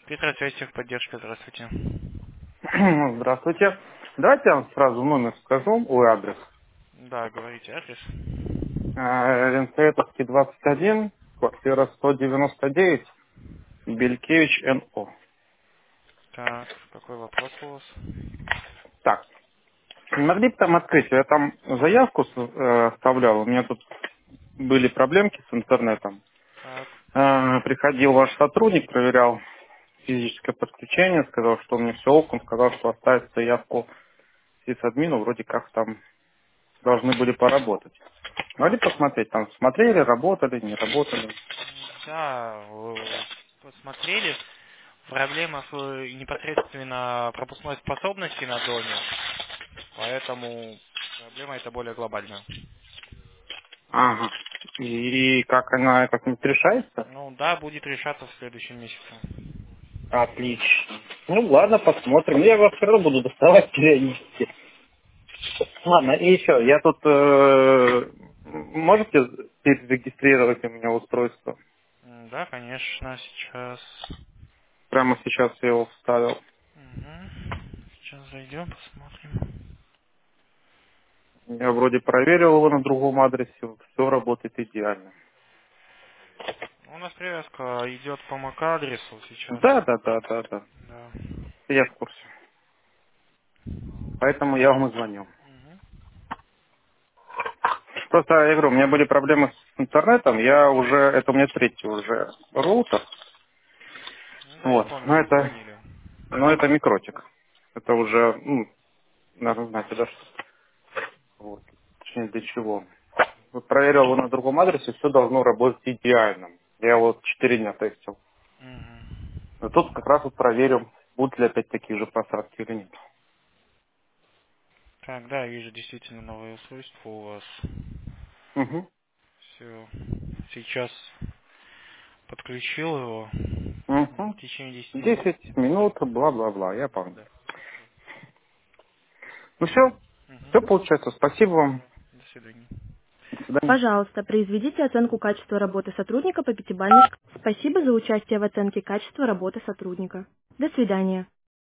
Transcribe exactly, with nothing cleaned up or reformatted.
Петросвязь, техподдержка, здравствуйте. Здравствуйте. Давайте я вам сразу номер скажу, ой, адрес. Да, говорите адрес. Э, Ленцеветовский, двадцать один, квартира сто девяносто девять, Белькевич, эн о. Так, какой вопрос у вас? Так, не могли бы там открыть? Я там заявку с- э, оставлял, у меня тут были проблемки с интернетом. Так, Э, Приходил ваш сотрудник, проверял физическое подключение, сказал, что у меня все ок, он сказал, что оставить заявку сисадмину, вроде как там должны были поработать. Могли посмотреть, там смотрели, работали, не работали. да, э, посмотрели. Проблема в э, непосредственно пропускной способности на доме, поэтому проблема эта более глобальная. Ага. И как она как-нибудь решается? Ну да, будет решаться в следующем месяце. Отлично. Ну ладно, посмотрим. Я вас все равно буду доставать периодически. Ладно, и еще, я тут э, можете перерегистрировать у меня устройство? М, Да, конечно, сейчас. Прямо сейчас я его вставил. Мгм. Сейчас зайдем, посмотрим. Я вроде проверил его на другом адресе, все работает идеально. У нас привязка идет по MAC-адресу сейчас. Да, да, да, да, да. Да. Я в курсе. Поэтому я вам и звоню. Мгм. Просто, я говорю, у меня были проблемы с интернетом, я уже, это у меня третий уже роутер, Ну да, я вот, помню, но вы это, звонили. но это микротик, это уже, ну, надо знать, да, что, вот, точнее, для чего. Вот проверил его на другом адресе, все должно работать идеально, я вот четыре дня тестил, Мгм. но тут как раз вот проверим, будут ли опять такие же просадки или нет. Так, да, я вижу действительно новое устройство у вас. Угу. Все. Сейчас подключил его. В Угу. течение десяти минут десять будет. минут, бла-бла-бла, я понял. Да. Ну все, все Мгм. получается, спасибо вам, Да. До свидания. до свидания. Пожалуйста, произведите оценку качества работы сотрудника по пятибалльной шкале. Спасибо за участие в оценке качества работы сотрудника. До свидания.